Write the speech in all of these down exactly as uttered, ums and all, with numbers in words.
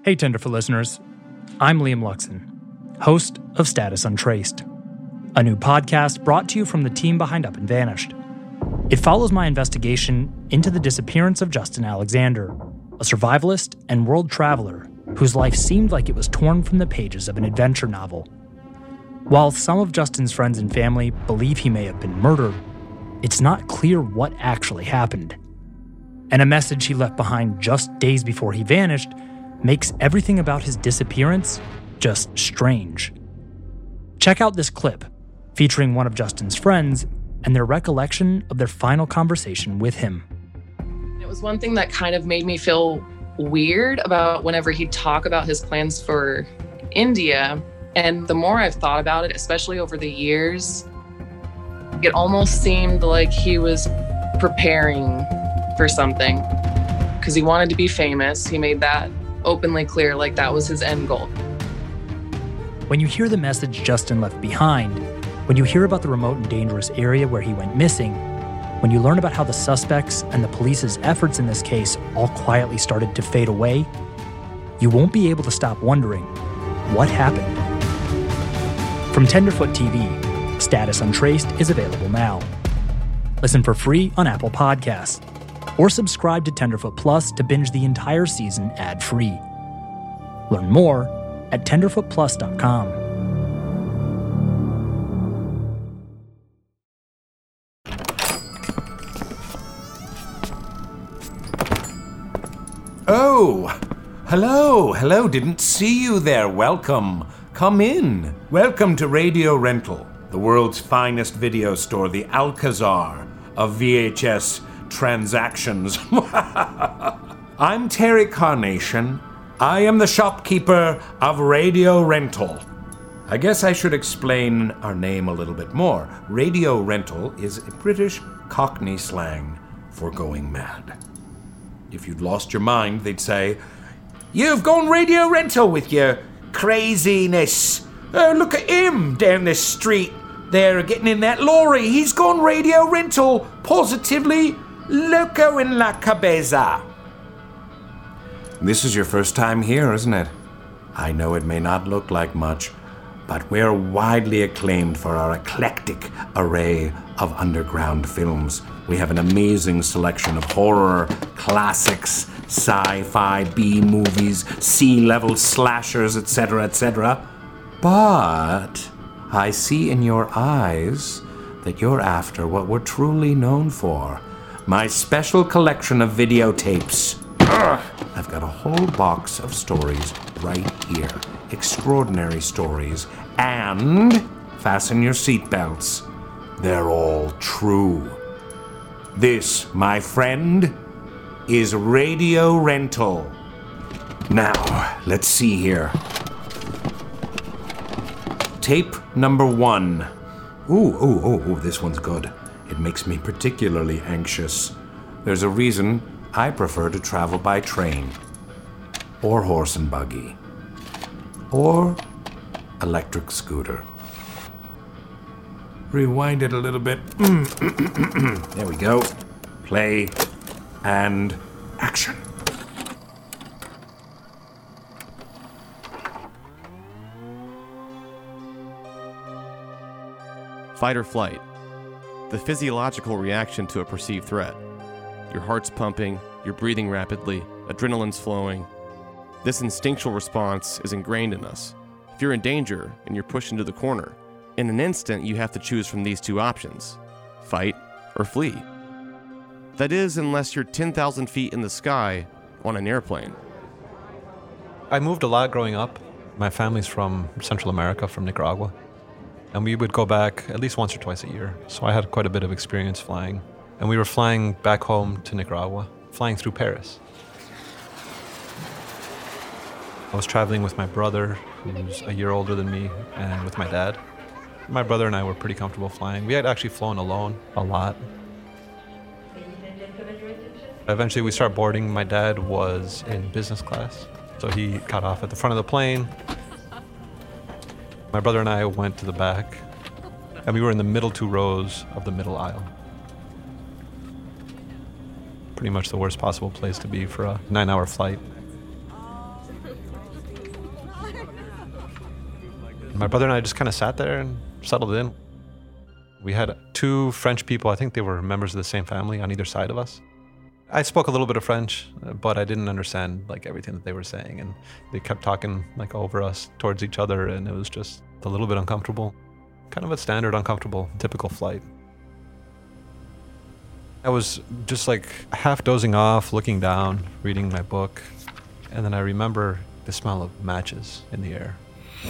Hey Tenderfoot listeners, I'm Liam Luxon, host of Status Untraced, a new podcast brought to you from the team behind Up and Vanished. It follows my investigation into the disappearance of Justin Alexander, a survivalist and world traveler whose life seemed like it was torn from the pages of an adventure novel. While some of Justin's friends and family believe he may have been murdered, it's not clear what actually happened. And a message he left behind just days before he vanished makes everything about his disappearance just strange. Check out this clip featuring one of Justin's friends and their recollection of their final conversation with him. It was one thing that kind of made me feel weird about whenever he'd talk about his plans for India. And the more I've thought about it, especially over the years, it almost seemed like he was preparing for something because he wanted to be famous. He made that openly clear, like that was his end goal. When you hear the message Justin left behind, when you hear about the remote and dangerous area where he went missing, when you learn about how the suspects and the police's efforts in this case all quietly started to fade away, you won't be able to stop wondering, what happened? From Tenderfoot T V, Status Untraced is available now. Listen for free on Apple Podcasts, or subscribe to Tenderfoot Plus to binge the entire season ad-free. Learn more at tenderfoot plus dot com. Oh, hello, hello, didn't see you there. Welcome. Come in. Welcome to Radio Rental, the world's finest video store, the Alcazar of V H S transactions. I'm Terry Carnation. I am the shopkeeper of Radio Rental. I guess I should explain our name a little bit more. Radio Rental is a British Cockney slang for going mad. If you'd lost your mind, they'd say, "You've gone Radio Rental with your craziness. Oh, look at him down the street there getting in that lorry. He's gone Radio Rental. Positively loco in la cabeza." This is your first time here, isn't it? I know it may not look like much, but we're widely acclaimed for our eclectic array of underground films. We have an amazing selection of horror, classics, sci-fi, B-movies, C-level slashers, et cetera, et cetera. But I see in your eyes that you're after what we're truly known for. My special collection of videotapes. Ugh. I've got a whole box of stories right here. Extraordinary stories. And fasten your seatbelts. They're all true. This, my friend, is Radio Rental. Now, let's see here. Tape number one. Ooh, ooh, ooh, ooh, this one's good. It makes me particularly anxious. There's a reason I prefer to travel by train, or horse and buggy, or electric scooter. Rewind it a little bit. There we go. Play and action. Fight or flight. The physiological reaction to a perceived threat. Your heart's pumping, you're breathing rapidly, adrenaline's flowing. This instinctual response is ingrained in us. If you're in danger and you're pushed into the corner, in an instant you have to choose from these two options: fight or flee. That is, unless you're ten thousand feet in the sky on an airplane. I moved a lot growing up. My family's from Central America, from Nicaragua. And we would go back at least once or twice a year. So I had quite a bit of experience flying. And we were flying back home to Nicaragua, flying through Paris. I was traveling with my brother, who's a year older than me, and with my dad. My brother and I were pretty comfortable flying. We had actually flown alone a lot. Eventually we start boarding. My dad was in business class, so he got off at the front of the plane. My brother and I went to the back, and we were in the middle two rows of the middle aisle. Pretty much the worst possible place to be for a nine-hour flight. My brother and I just kind of sat there and settled in. We had two French people, I think they were members of the same family on either side of us. I spoke a little bit of French, but I didn't understand like everything that they were saying, and they kept talking like over us towards each other, and it was just a little bit uncomfortable. Kind of a standard uncomfortable, typical flight. I was just like half dozing off, looking down, reading my book, and then I remember the smell of matches in the air.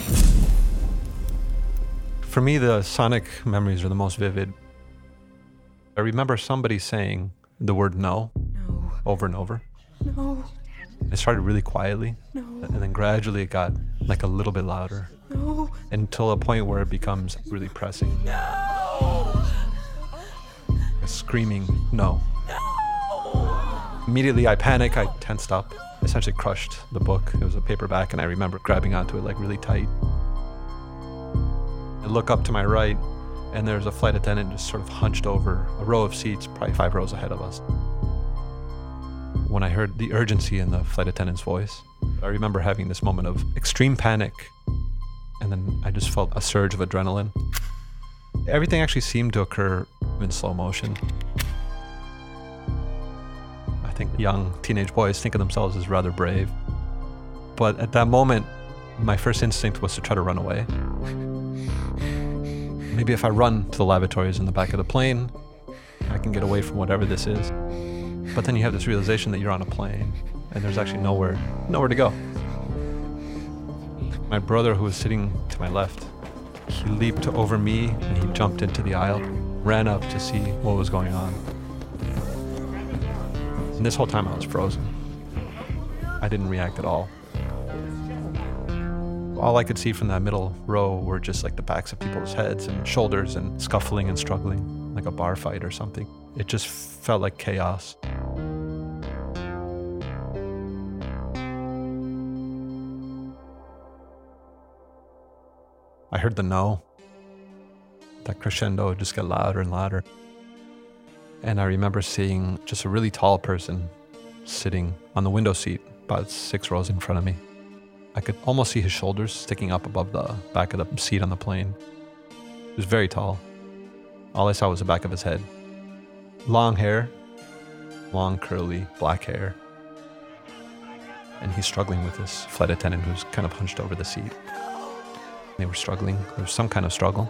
For me, the sonic memories are the most vivid. I remember somebody saying the word no, No. over and over. No. It started really quietly, No. and then gradually it got like a little bit louder, No. until a point where it becomes really pressing. No. A screaming no. No. Immediately I panic, I tensed up, essentially crushed the book. It was a paperback, and I remember grabbing onto it like really tight. I look up to my right, and there's a flight attendant just sort of hunched over a row of seats, probably five rows ahead of us. When I heard the urgency in the flight attendant's voice, I remember having this moment of extreme panic, and then I just felt a surge of adrenaline. Everything actually seemed to occur in slow motion. I think young teenage boys think of themselves as rather brave. But at that moment, my first instinct was to try to run away. Maybe if I run to the lavatories in the back of the plane, I can get away from whatever this is. But then you have this realization that you're on a plane, and there's actually nowhere, nowhere to go. My brother, who was sitting to my left, he leaped over me and he jumped into the aisle, ran up to see what was going on. And this whole time I was frozen. I didn't react at all. All I could see from that middle row were just like the backs of people's heads and shoulders and scuffling and struggling, like a bar fight or something. It just felt like chaos. I heard the no. That crescendo just got louder and louder. And I remember seeing just a really tall person sitting on the window seat about six rows in front of me. I could almost see his shoulders sticking up above the back of the seat on the plane. He was very tall. All I saw was the back of his head. Long hair, long curly black hair. And he's struggling with this flight attendant who's kind of hunched over the seat. They were struggling. There was some kind of struggle.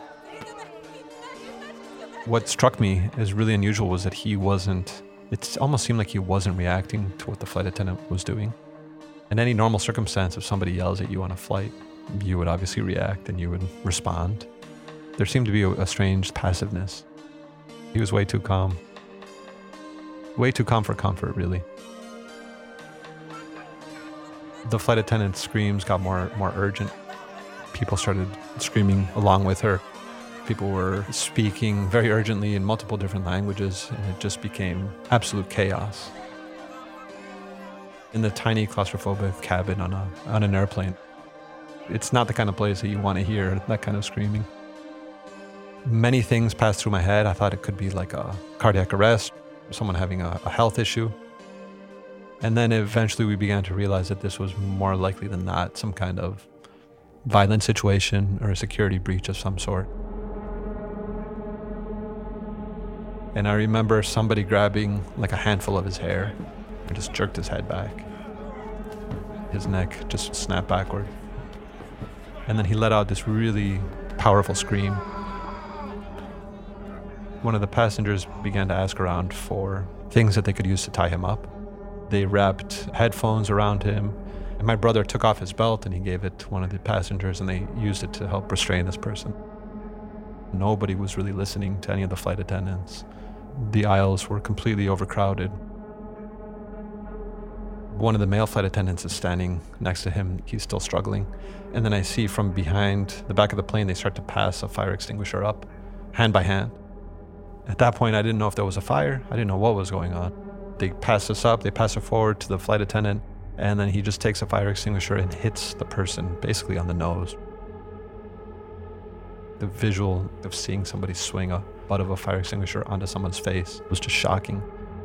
What struck me as really unusual was that he wasn't, it almost seemed like he wasn't reacting to what the flight attendant was doing. In any normal circumstance, if somebody yells at you on a flight, you would obviously react and you would respond. There seemed to be a, a strange passiveness. He was way too calm. Way too calm for comfort, really. The flight attendant's screams got more, more urgent. People started screaming along with her. People were speaking very urgently in multiple different languages, and it just became absolute chaos. In the tiny claustrophobic cabin on a on an airplane, it's not the kind of place that you want to hear that kind of screaming. Many things passed through my head. I thought it could be like a cardiac arrest, someone having a, a health issue. And then eventually we began to realize that this was more likely than not some kind of violent situation or a security breach of some sort. And I remember somebody grabbing like a handful of his hair and just jerked his head back. His neck just snapped backward. And then he let out this really powerful scream. One of the passengers began to ask around for things that they could use to tie him up. They wrapped headphones around him, and my brother took off his belt and he gave it to one of the passengers, and they used it to help restrain this person. Nobody was really listening to any of the flight attendants. The aisles were completely overcrowded. One of the male flight attendants is standing next to him. He's still struggling. And then I see from behind the back of the plane, they start to pass a fire extinguisher up, hand by hand. At that point, I didn't know if there was a fire. I didn't know what was going on. They pass us up, they pass it forward to the flight attendant, and then he just takes a fire extinguisher and hits the person basically on the nose. The visual of seeing somebody swing a butt of a fire extinguisher onto someone's face was just shocking.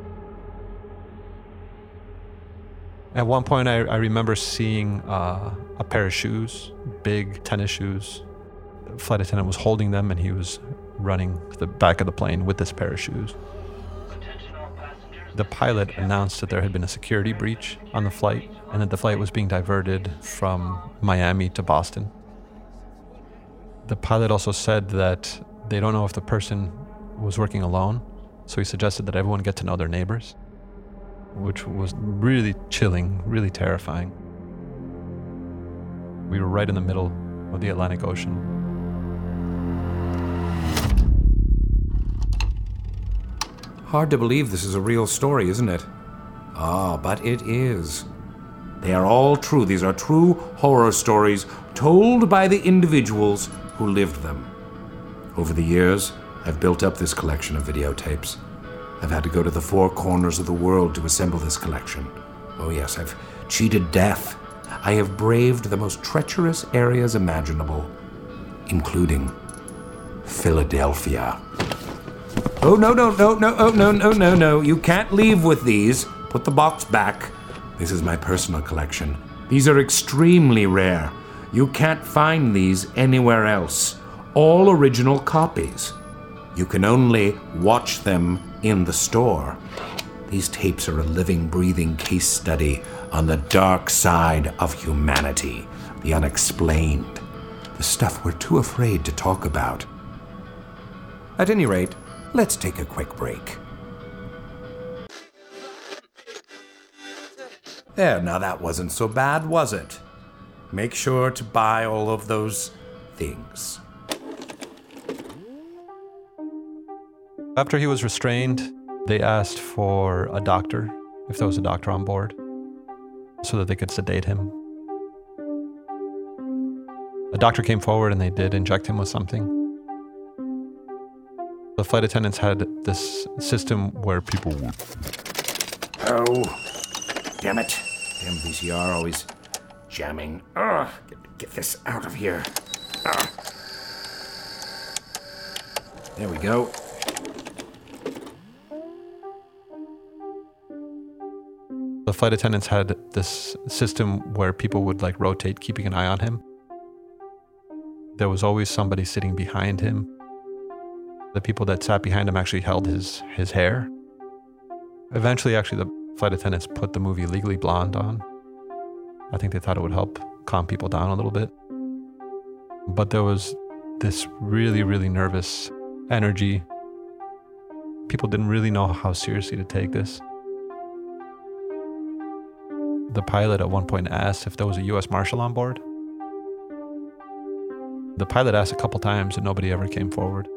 At one point, I, I remember seeing uh, a pair of shoes, big tennis shoes, The flight attendant was holding them, and he was running to the back of the plane with this pair of shoes. The pilot announced that there had been a security breach on the flight and that the flight was being diverted from Miami to Boston. The pilot also said that they don't know if the person was working alone, so he suggested that everyone get to know their neighbors, which was really chilling, really terrifying. We were right in the middle of the Atlantic Ocean. Hard to believe this is a real story, isn't it? Ah, but it is. They are all true. These are true horror stories told by the individuals who lived them. Over the years, I've built up this collection of videotapes. I've had to go to the four corners of the world to assemble this collection. Oh yes, I've cheated death. I have braved the most treacherous areas imaginable, including Philadelphia. Oh, no, no, no, no, oh, no, no, no, no. You can't leave with these. Put the box back. This is my personal collection. These are extremely rare. You can't find these anywhere else. All original copies. You can only watch them in the store. These tapes are a living, breathing case study on the dark side of humanity, the unexplained, the stuff we're too afraid to talk about. At any rate, let's take a quick break. There, now that wasn't so bad, was it? Make sure to buy all of those things. After he was restrained, they asked for a doctor, if there was a doctor on board, so that they could sedate him. A doctor came forward and they did inject him with something. The flight attendants had this system where people would... Oh, damn it. Damn V C R always jamming. Ugh, get, get this out of here. Ugh. There we go. The flight attendants had this system where people would like rotate, keeping an eye on him. There was always somebody sitting behind him. The people that sat behind him actually held his, his hair. Eventually, actually, the flight attendants put the movie Legally Blonde on. I think they thought it would help calm people down a little bit. But there was this really, really nervous energy. People didn't really know how seriously to take this. The pilot at one point asked if there was a U S Marshal on board. The pilot asked a couple times and nobody ever came forward.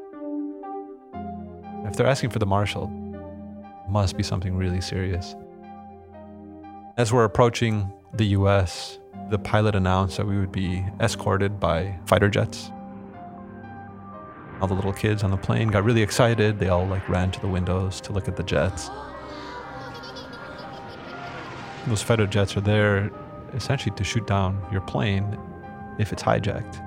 If they're asking for the Marshal, it must be something really serious. As we're approaching the U S, the pilot announced that we would be escorted by fighter jets. All the little kids on the plane got really excited. They all like ran to the windows to look at the jets. Those fighter jets are there essentially to shoot down your plane if it's hijacked.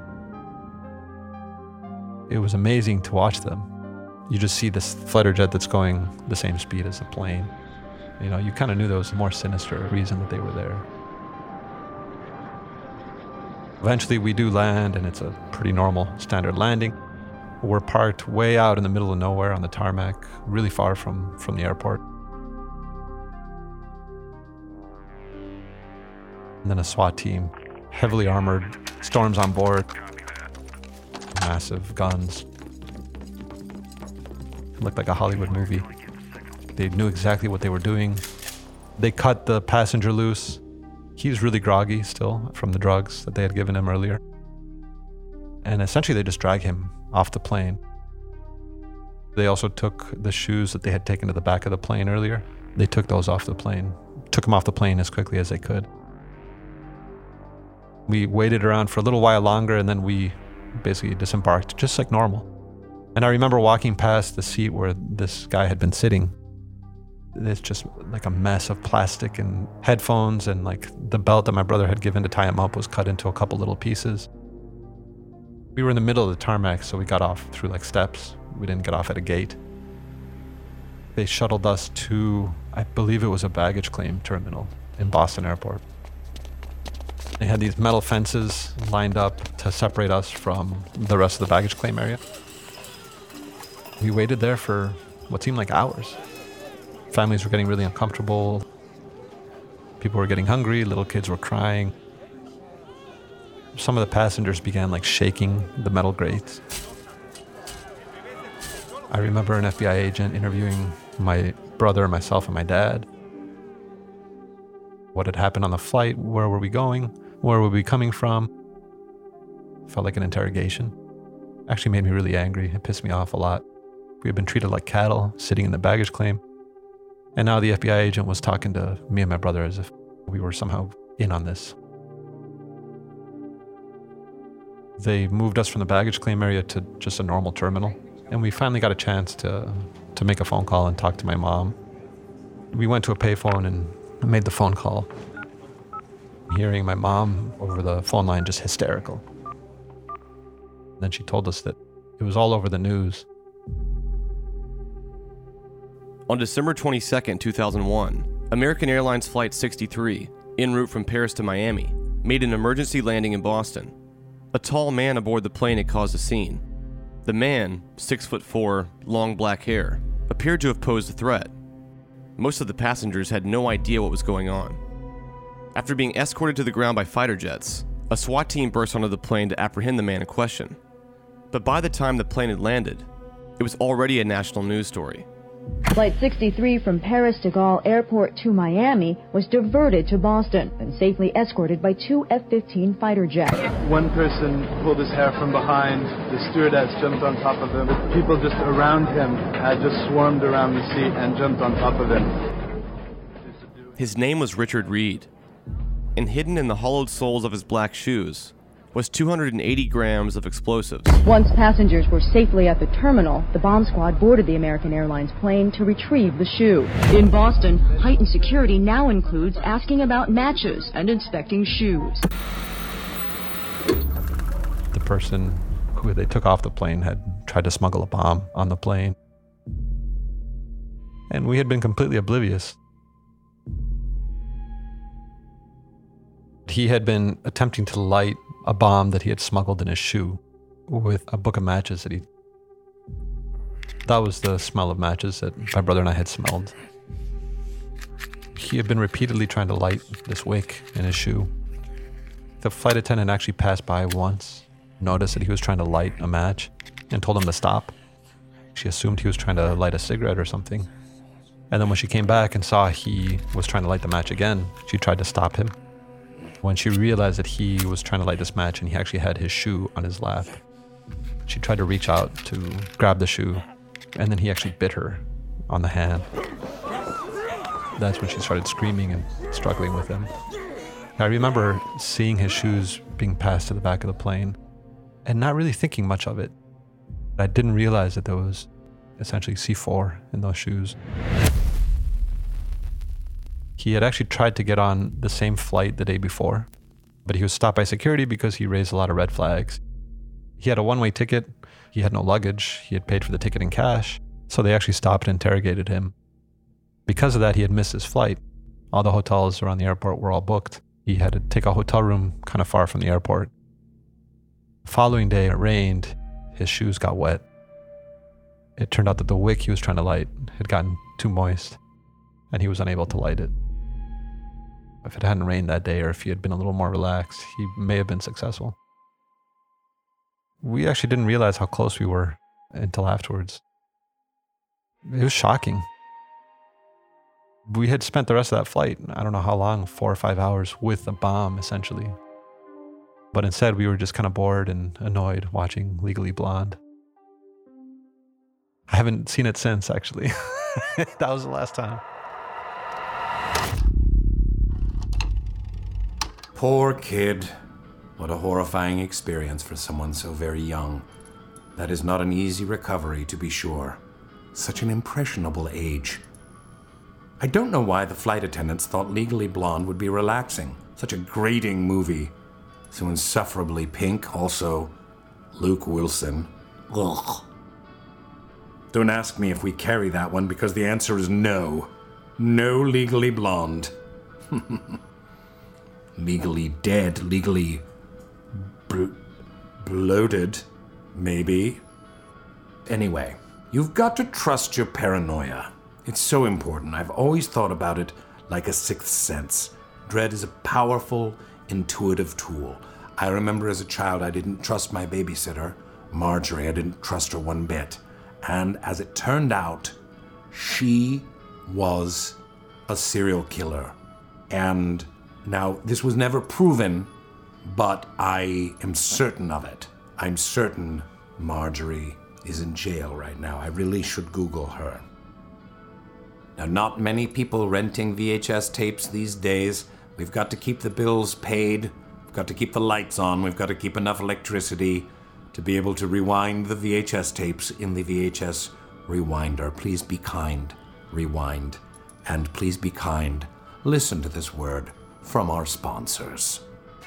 It was amazing to watch them. You just see this fighter jet that's going the same speed as the plane. You know, you kind of knew there was a more sinister reason that they were there. Eventually we do land, and it's a pretty normal standard landing. We're parked way out in the middle of nowhere on the tarmac, really far from, from the airport. And then a SWAT team, heavily armored, storms on board, massive guns. It looked like a Hollywood movie. They knew exactly what they were doing. They cut the passenger loose. He's really groggy still from the drugs that they had given him earlier. And essentially they just drag him off the plane. They also took the shoes that they had taken to the back of the plane earlier. They took those off the plane, took them off the plane as quickly as they could. We waited around for a little while longer, and then we basically disembarked just like normal. And I remember walking past the seat where this guy had been sitting. It's just like a mess of plastic and headphones, and like the belt that my brother had given to tie him up was cut into a couple little pieces. We were in the middle of the tarmac, so we got off through like steps. We didn't get off at a gate. They shuttled us to, I believe it was a baggage claim terminal in Boston Airport. They had these metal fences lined up to separate us from the rest of the baggage claim area. We waited there for what seemed like hours. Families were getting really uncomfortable. People were getting hungry. Little kids were crying. Some of the passengers began like shaking the metal grates. I remember an F B I agent interviewing my brother, myself, and my dad. What had happened on the flight? Where were we going? Where were we coming from? Felt like an interrogation. Actually made me really angry. It pissed me off a lot. We had been treated like cattle, sitting in the baggage claim. And now the F B I agent was talking to me and my brother as if we were somehow in on this. They moved us from the baggage claim area to just a normal terminal. And we finally got a chance to, to make a phone call and talk to my mom. We went to a payphone and made the phone call. Hearing my mom over the phone line just hysterical. Then she told us that it was all over the news. On December twenty-second, two thousand one, American Airlines Flight sixty-three, en route from Paris to Miami, made an emergency landing in Boston. A tall man aboard the plane had caused a scene. The man, six foot four, long black hair, appeared to have posed a threat. Most of the passengers had no idea what was going on. After being escorted to the ground by fighter jets, a SWAT team burst onto the plane to apprehend the man in question. But by the time the plane had landed, it was already a national news story. Flight sixty-three from Paris de Gaulle Airport to Miami was diverted to Boston and safely escorted by two F fifteen fighter jets. One person pulled his hair from behind, the stewardess jumped on top of him. The people just around him had just swarmed around the seat and jumped on top of him. His name was Richard Reed, and hidden in the hollowed soles of his black shoes was two hundred eighty grams of explosives. Once passengers were safely at the terminal, the bomb squad boarded the American Airlines plane to retrieve the shoe. In Boston, heightened security now includes asking about matches and inspecting shoes. The person who they took off the plane had tried to smuggle a bomb on the plane. And we had been completely oblivious. He had been attempting to light a bomb that he had smuggled in his shoe with a book of matches that he... That was the smell of matches that my brother and I had smelled. He had been repeatedly trying to light this wick in his shoe. The flight attendant actually passed by once, noticed that he was trying to light a match, and told him to stop. She assumed he was trying to light a cigarette or something. And then when she came back and saw he was trying to light the match again, she tried to stop him. When she realized that he was trying to light this match and he actually had his shoe on his lap, she tried to reach out to grab the shoe, and then he actually bit her on the hand. That's when she started screaming and struggling with him. I remember seeing his shoes being passed to the back of the plane and not really thinking much of it. I didn't realize that there was essentially C four in those shoes. He had actually tried to get on the same flight the day before, but he was stopped by security because he raised a lot of red flags. He had a one-way ticket. He had no luggage. He had paid for the ticket in cash, so they actually stopped and interrogated him. Because of that, he had missed his flight. All the hotels around the airport were all booked. He had to take a hotel room kind of far from the airport. The following day, it rained. His shoes got wet. It turned out that the wick he was trying to light had gotten too moist, and he was unable to light it. If it hadn't rained that day, or if he had been a little more relaxed, he may have been successful. We actually didn't realize how close we were until afterwards. It was shocking. We had spent the rest of that flight, I don't know how long, four or five hours with a bomb, essentially. But instead, we were just kind of bored and annoyed watching Legally Blonde. I haven't seen it since, actually. That was the last time. Poor kid. What a horrifying experience for someone so very young. That is not an easy recovery, to be sure. Such an impressionable age. I don't know why the flight attendants thought Legally Blonde would be relaxing. Such a grating movie. So insufferably pink, also. Luke Wilson. Ugh. Don't ask me if we carry that one, because the answer is no. No Legally Blonde. legally dead, legally bl- bloated, maybe. Anyway, you've got to trust your paranoia. It's so important. I've always thought about it like a sixth sense. Dread is a powerful, intuitive tool. I remember as a child I didn't trust my babysitter, Marjorie. I didn't trust her one bit. And as it turned out, she was a serial killer. And now, this was never proven, but I am certain of it. I'm certain Marjorie is in jail right now. I really should Google her. Now, not many people renting V H S tapes these days. We've got to keep the bills paid. We've got to keep the lights on. We've got to keep enough electricity to be able to rewind the V H S tapes in the V H S rewinder. Please be kind. Rewind. And please be kind. Listen to this word from our sponsors.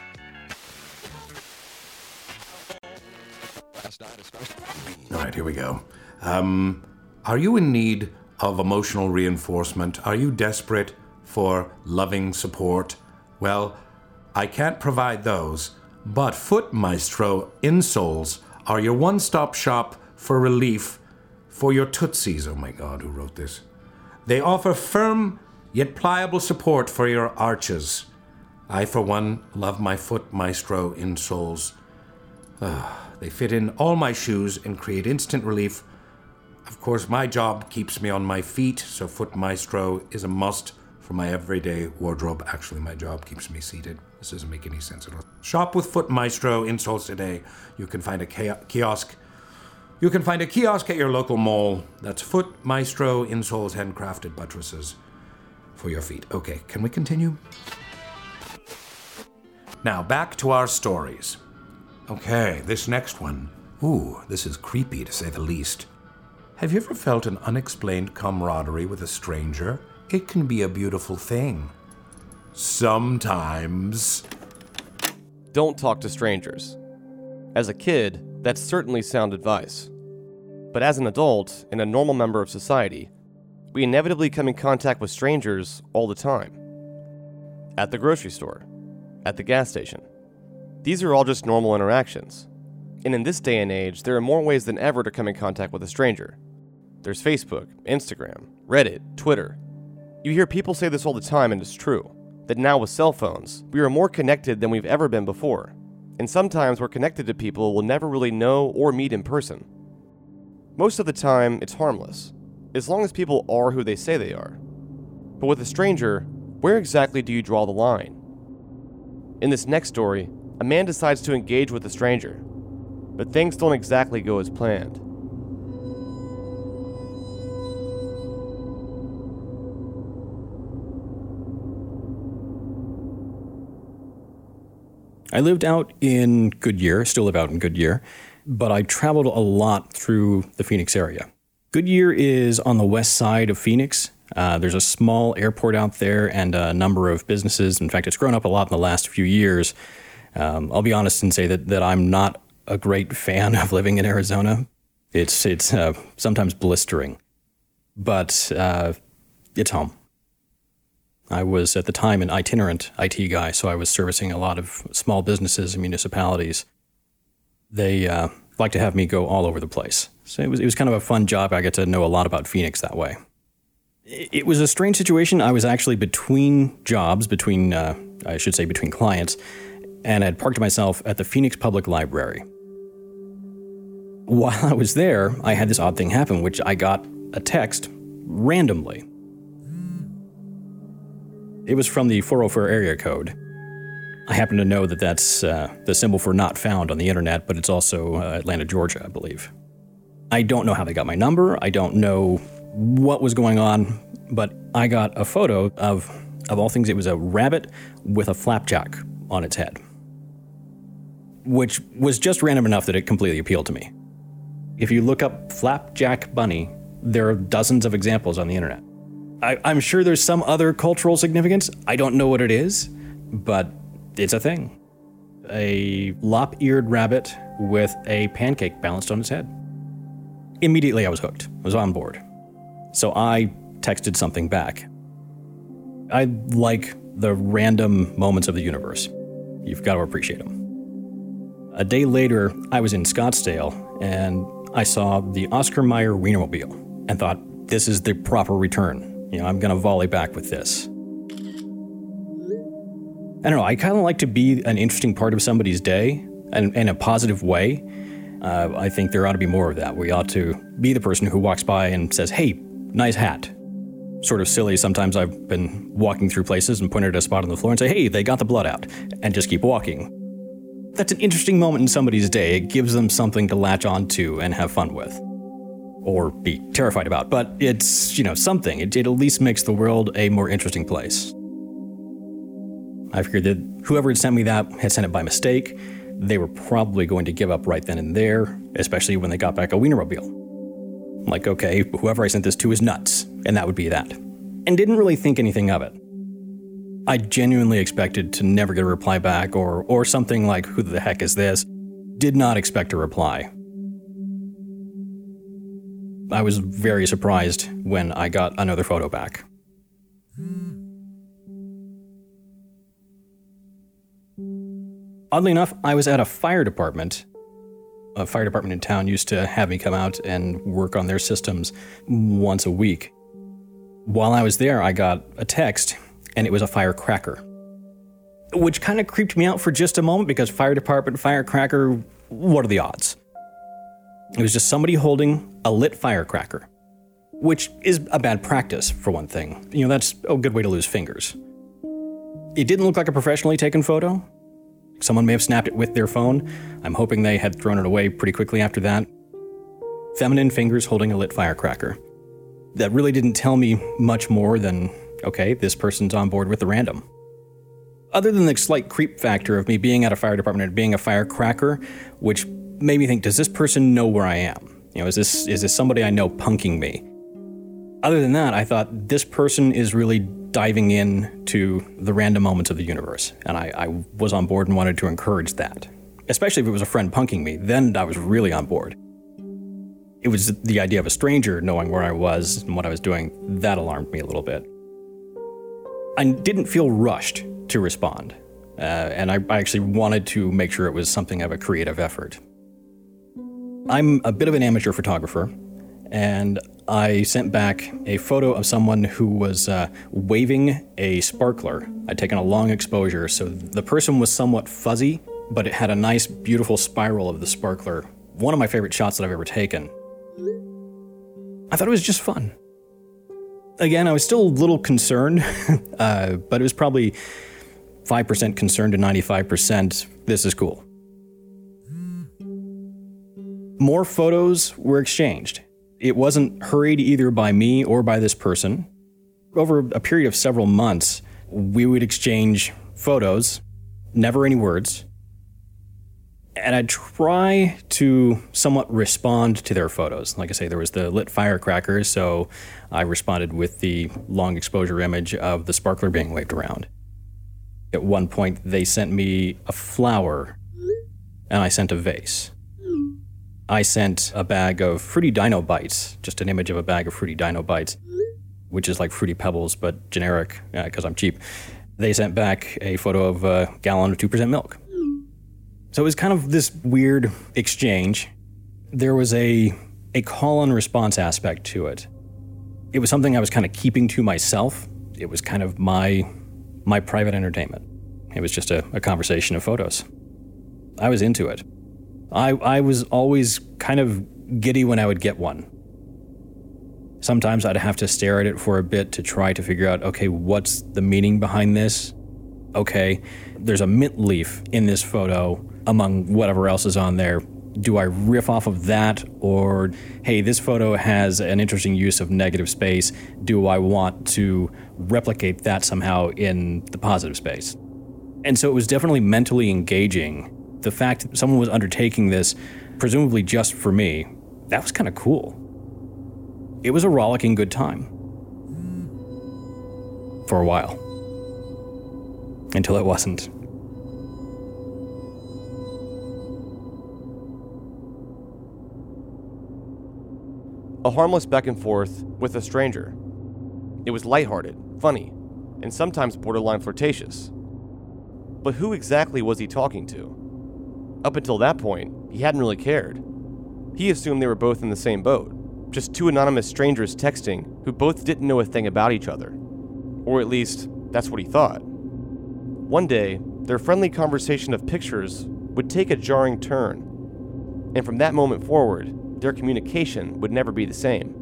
All right, here we go. Um, are you in need of emotional reinforcement? Are you desperate for loving support? Well, I can't provide those, but Foot Maestro insoles are your one-stop shop for relief for your tootsies. Oh my God, who wrote this? They offer firm yet pliable support for your arches. I, for one, love my Foot Maestro insoles. Uh, they fit in all my shoes and create instant relief. Of course, my job keeps me on my feet, so Foot Maestro is a must for my everyday wardrobe. Actually, my job keeps me seated. This doesn't make any sense at all. Shop with Foot Maestro insoles today. You can find a kiosk. You can find a kiosk at your local mall. That's Foot Maestro insoles, handcrafted buttresses for your feet. Okay, can we continue? Now, back to our stories. Okay, this next one. Ooh, this is creepy to say the least. Have you ever felt an unexplained camaraderie with a stranger? It can be a beautiful thing. Sometimes. Don't talk to strangers. As a kid, that's certainly sound advice. But as an adult and a normal member of society, we inevitably come in contact with strangers all the time. At the grocery store, at the gas station. These are all just normal interactions. And in this day and age, there are more ways than ever to come in contact with a stranger. There's Facebook, Instagram, Reddit, Twitter. You hear people say this all the time, and it's true, that now with cell phones, we are more connected than we've ever been before. And sometimes we're connected to people we'll never really know or meet in person. Most of the time, it's harmless, as long as people are who they say they are. But with a stranger, where exactly do you draw the line? In this next story, a man decides to engage with a stranger, but things don't exactly go as planned. I lived out in Goodyear, still live out in Goodyear, but I traveled a lot through the Phoenix area. Goodyear is on the west side of Phoenix. Uh, there's a small airport out there and a number of businesses. In fact, it's grown up a lot in the last few years. Um, I'll be honest and say that, that I'm not a great fan of living in Arizona. It's it's uh, sometimes blistering, but uh, it's home. I was, at the time, an itinerant I T guy, so I was servicing a lot of small businesses and municipalities. They uh, like to have me go all over the place. So it was it was kind of a fun job. I got to know a lot about Phoenix that way. It was a strange situation. I was actually between jobs, between, uh, I should say between clients, and I had parked myself at the Phoenix Public Library. While I was there, I had this odd thing happen, which I got a text randomly. It was from the four oh four area code. I happen to know that that's uh, the symbol for not found on the internet, but it's also uh, Atlanta, Georgia, I believe. I don't know how they got my number. I don't know what was going on, but I got a photo of, of all things, it was a rabbit with a flapjack on its head, which was just random enough that it completely appealed to me. If you look up flapjack bunny, there are dozens of examples on the internet. I, I'm sure there's some other cultural significance. I don't know what it is, but it's a thing. A lop-eared rabbit with a pancake balanced on its head. Immediately I was hooked. I was on board. So I texted something back. I like the random moments of the universe. You've got to appreciate them. A day later, I was in Scottsdale, and I saw the Oscar Mayer Wienermobile and thought, this is the proper return. You know, I'm going to volley back with this. I don't know, I kind of like to be an interesting part of somebody's day, and in a positive way. Uh, I think there ought to be more of that. We ought to be the person who walks by and says, hey, nice hat. Sort of silly, sometimes I've been walking through places and pointed at a spot on the floor and say, hey, they got the blood out, and just keep walking. That's an interesting moment in somebody's day. It gives them something to latch onto and have fun with. Or be terrified about. But it's, you know, something. It, it at least makes the world a more interesting place. I figured that whoever had sent me that had sent it by mistake. They were probably going to give up right then and there, especially when they got back a Wienermobile. Like, okay, whoever I sent this to is nuts, and that would be that. And didn't really think anything of it. I genuinely expected to never get a reply back, or or something like, who the heck is this? Did not expect a reply. I was very surprised when I got another photo back. Oddly enough, I was at a fire department. A fire department in town used to have me come out and work on their systems once a week. While I was there, I got a text, and it was a firecracker. Which kind of creeped me out for just a moment, because fire department, firecracker, what are the odds? It was just somebody holding a lit firecracker, which is a bad practice, for one thing. You know, that's a good way to lose fingers. It didn't look like a professionally taken photo. Someone may have snapped it with their phone. I'm hoping they had thrown it away pretty quickly after that. Feminine fingers holding a lit firecracker. That really didn't tell me much more than, okay, this person's on board with the random. Other than the slight creep factor of me being at a fire department and being a firecracker, which made me think, does this person know where I am? You know, is this is this somebody I know punking me? Other than that, I thought this person is really diving in to the random moments of the universe, and I, I was on board and wanted to encourage that. Especially if it was a friend punking me, then I was really on board. It was the idea of a stranger knowing where I was and what I was doing, that alarmed me a little bit. I didn't feel rushed to respond, uh, and I, I actually wanted to make sure it was something of a creative effort. I'm a bit of an amateur photographer, and I sent back a photo of someone who was uh, waving a sparkler. I'd taken a long exposure, so the person was somewhat fuzzy, but it had a nice, beautiful spiral of the sparkler. One of my favorite shots that I've ever taken. I thought it was just fun. Again, I was still a little concerned, uh, but it was probably five percent concerned to ninety-five percent, this is cool. More photos were exchanged. It wasn't hurried either by me or by this person. Over a period of several months, we would exchange photos, never any words, and I'd try to somewhat respond to their photos. Like I say, there was the lit firecracker, so I responded with the long exposure image of the sparkler being waved around. At one point, they sent me a flower, and I sent a vase. I sent a bag of Fruity Dino Bites, just an image of a bag of Fruity Dino Bites, which is like Fruity Pebbles, but generic, because uh, I'm cheap. They sent back a photo of a gallon of two percent milk. So it was kind of this weird exchange. There was a, a call and response aspect to it. It was something I was kind of keeping to myself. It was kind of my, my private entertainment. It was just a, a conversation of photos. I was into it. I, I was always kind of giddy when I would get one. Sometimes I'd have to stare at it for a bit to try to figure out, okay, what's the meaning behind this? Okay, there's a mint leaf in this photo among whatever else is on there. Do I riff off of that? Or, hey, this photo has an interesting use of negative space. Do I want to replicate that somehow in the positive space? And so it was definitely mentally engaging. The fact that someone was undertaking this, presumably just for me, that was kind of cool. It was a rollicking good time. For a while. Until it wasn't. A harmless back and forth with a stranger. It was lighthearted, funny, and sometimes borderline flirtatious. But who exactly was he talking to? Up until that point, he hadn't really cared. He assumed they were both in the same boat, just two anonymous strangers texting who both didn't know a thing about each other. Or at least, that's what he thought. One day, their friendly conversation of pictures would take a jarring turn, and from that moment forward, their communication would never be the same.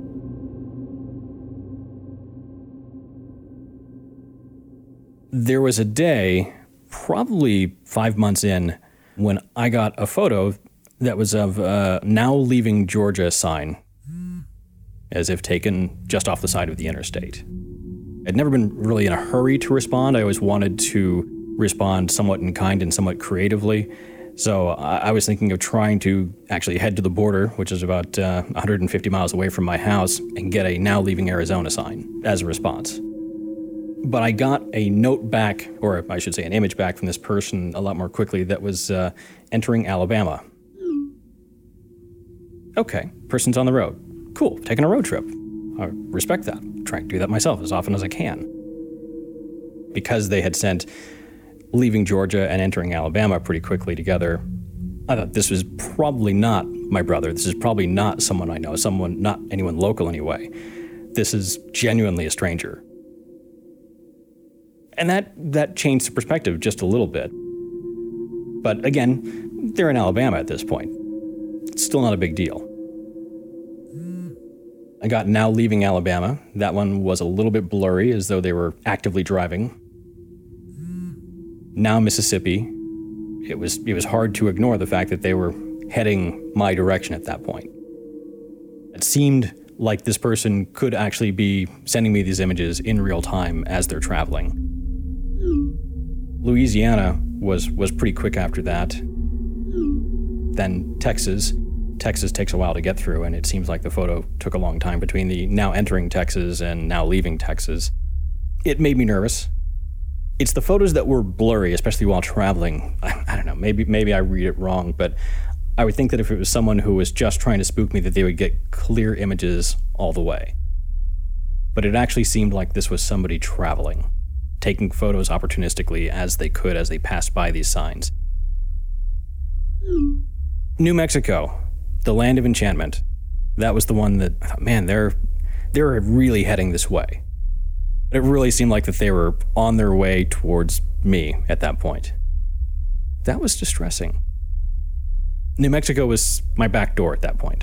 There was a day, probably five months in, when I got a photo that was of a now leaving Georgia sign, as if taken just off the side of the interstate. I'd never been really in a hurry to respond. I always wanted to respond somewhat in kind and somewhat creatively. So I was thinking of trying to actually head to the border, which is about uh, one hundred fifty miles away from my house, and get a now leaving Arizona sign as a response. But I got a note back, or I should say an image back from this person a lot more quickly that was uh, entering Alabama. Okay, person's on the road. Cool, taking a road trip. I respect that. Try to do that myself as often as I can. Because they had sent leaving Georgia and entering Alabama pretty quickly together, I thought this was probably not my brother. This is probably not someone I know, someone, not anyone local anyway. This is genuinely a stranger. And that, that changed the perspective just a little bit. But again, they're in Alabama at this point. It's still not a big deal. I got now leaving Alabama. That one was a little bit blurry, as though they were actively driving. Now Mississippi. It was it was hard to ignore the fact that they were heading my direction at that point. It seemed like this person could actually be sending me these images in real time as they're traveling. Louisiana was was pretty quick after that. Then Texas. Texas takes a while to get through, and it seems like the photo took a long time between the now entering Texas and now leaving Texas. It made me nervous. It's the photos that were blurry, especially while traveling. I, I don't know, maybe maybe I read it wrong, but I would think that if it was someone who was just trying to spook me, that they would get clear images all the way. But it actually seemed like this was somebody traveling, taking photos opportunistically as they could as they passed by these signs. New Mexico. The Land of Enchantment. That was the one that I thought, man, they're they're really heading this way. It really seemed like that they were on their way towards me at that point. That was distressing. New Mexico was my back door at that point.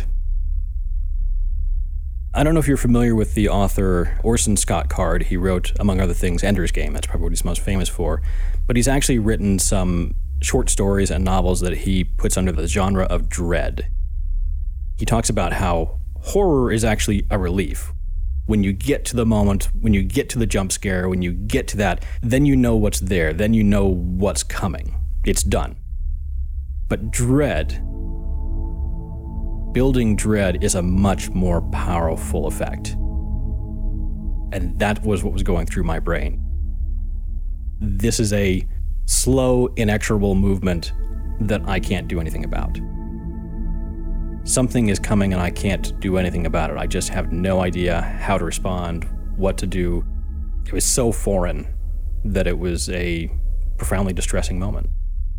I don't know if you're familiar with the author Orson Scott Card. He wrote, among other things, Ender's Game. That's probably what he's most famous for. But he's actually written some short stories and novels that he puts under the genre of dread. He talks about how horror is actually a relief. When you get to the moment, when you get to the jump scare, when you get to that, then you know what's there, then you know what's coming. It's done. But dread, building dread is a much more powerful effect. And that was what was going through my brain. This is a slow, inexorable movement that I can't do anything about. Something is coming and I can't do anything about it. I just have no idea how to respond, what to do. It was so foreign that it was a profoundly distressing moment.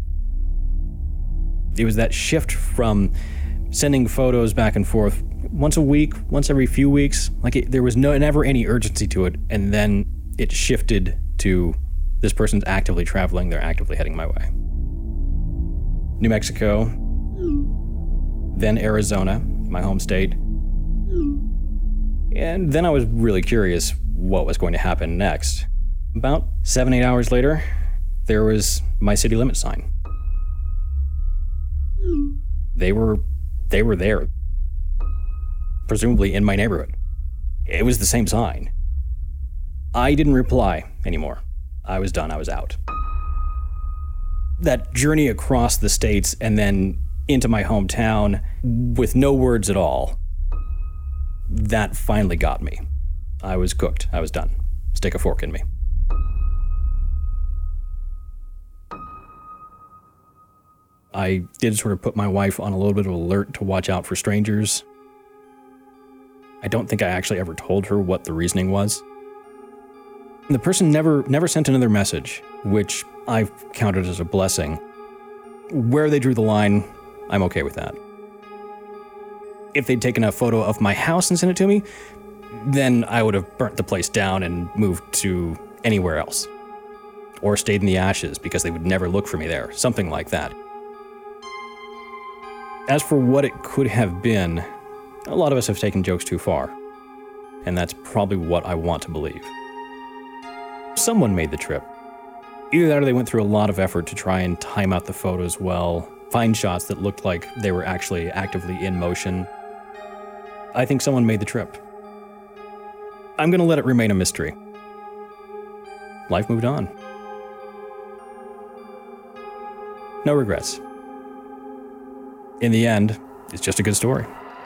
It was that shift from sending photos back and forth once a week, once every few weeks. Like it, there was no never any urgency to it, and then it shifted to this person's actively traveling, they're actively heading my way. New Mexico, then Arizona, my home state. And then I was really curious what was going to happen next. About seven, eight hours later, there was my city limit sign. They were, they were there, presumably in my neighborhood. It was the same sign. I didn't reply anymore. I was done, I was out. That journey across the states and then into my hometown with no words at all, that finally got me. I was cooked. I was done. Stick a fork in me. I did sort of put my wife on a little bit of alert to watch out for strangers. I don't think I actually ever told her what the reasoning was. The person never never sent another message, which I've counted as a blessing. Where they drew the line, I'm okay with that. If they'd taken a photo of my house and sent it to me, then I would have burnt the place down and moved to anywhere else. Or stayed in the ashes because they would never look for me there, something like that. As for what it could have been, a lot of us have taken jokes too far. And that's probably what I want to believe. Someone made the trip. Either that or they went through a lot of effort to try and time out the photos well, find shots that looked like they were actually actively in motion. I think someone made the trip. I'm going to let it remain a mystery. Life moved on. No regrets. In the end, it's just a good story.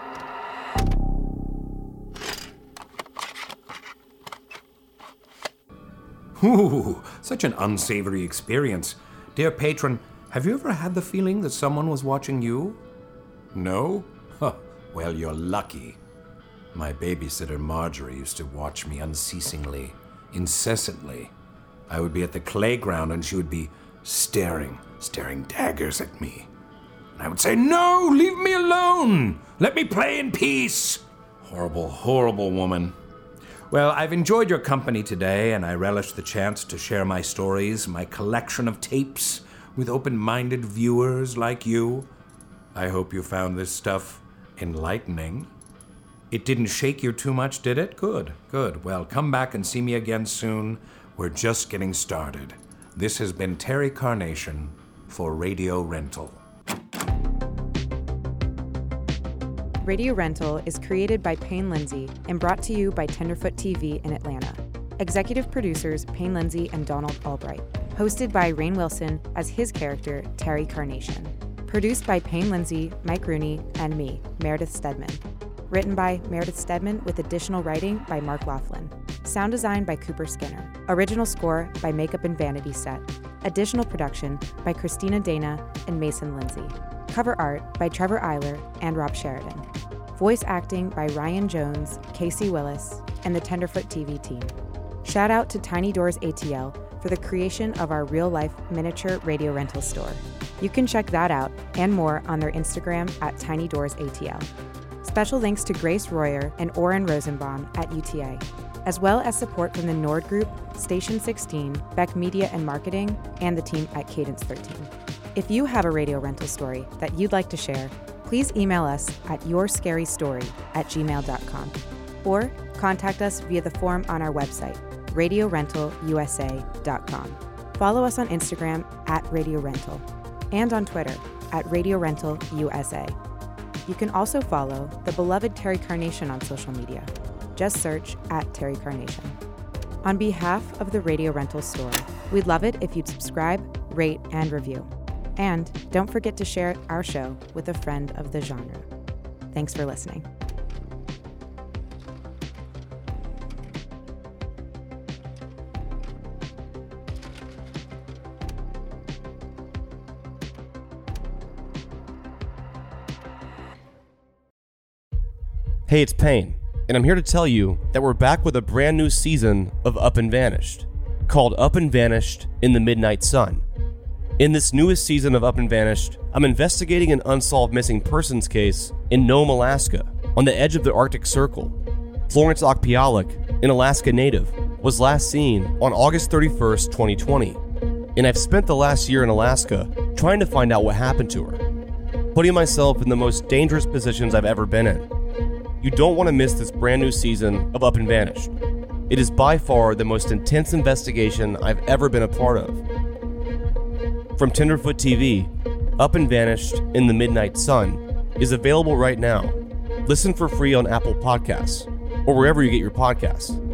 Ooh, such an unsavory experience. Dear patron, have you ever had the feeling that someone was watching you? No? Huh. Well, you're lucky. My babysitter Marjorie used to watch me unceasingly, incessantly. I would be at the playground and she would be staring, staring daggers at me. And I would say, "No, leave me alone! Let me play in peace!" Horrible, horrible woman. Well, I've enjoyed your company today, and I relish the chance to share my stories, my collection of tapes, with open-minded viewers like you. I hope you found this stuff enlightening. It didn't shake you too much, did it? Good, good. Well, come back and see me again soon. We're just getting started. This has been Terry Carnation for Radio Rental. Radio Rental is created by Payne Lindsay and brought to you by Tenderfoot T V in Atlanta. Executive producers Payne Lindsay and Donald Albright. Hosted by Rainn Wilson as his character, Terry Carnation. Produced by Payne Lindsay, Mike Rooney, and me, Meredith Stedman. Written by Meredith Stedman with additional writing by Mark Laughlin. Sound design by Cooper Skinner. Original score by Makeup and Vanity Set. Additional production by Christina Dana and Mason Lindsay. Cover art by Trevor Eiler and Rob Sheridan. Voice acting by Ryan Jones, Casey Willis, and the Tenderfoot T V team. Shout out to Tiny Doors A T L for the creation of our real-life miniature radio rental store. You can check that out and more on their Instagram at Tiny Doors A T L. Special thanks to Grace Royer and Oren Rosenbaum at U T A, as well as support from the Nord Group, Station sixteen, Beck Media and Marketing, and the team at Cadence thirteen. If you have a radio rental story that you'd like to share, please email us at yourscarystory at gmail dot com or contact us via the form on our website, radio rental u s a dot com. Follow us on Instagram at Radio Rental and on Twitter at Radio Rental U S A. You can also follow the beloved Terry Carnation on social media. Just search at Terry Carnation. On behalf of the Radio Rental store, we'd love it if you'd subscribe, rate, and review. And don't forget to share our show with a friend of the genre. Thanks for listening. Hey, it's Payne, and I'm here to tell you that we're back with a brand new season of Up and Vanished, called Up and Vanished in the Midnight Sun. In this newest season of Up and Vanished, I'm investigating an unsolved missing persons case in Nome, Alaska, on the edge of the Arctic Circle. Florence Okpialek, an Alaska native, was last seen on August thirty-first, twenty twenty, and I've spent the last year in Alaska trying to find out what happened to her, putting myself in the most dangerous positions I've ever been in. You don't want to miss this brand new season of Up and Vanished. It is by far the most intense investigation I've ever been a part of. From Tenderfoot T V, Up and Vanished in the Midnight Sun is available right now. Listen for free on Apple Podcasts or wherever you get your podcasts.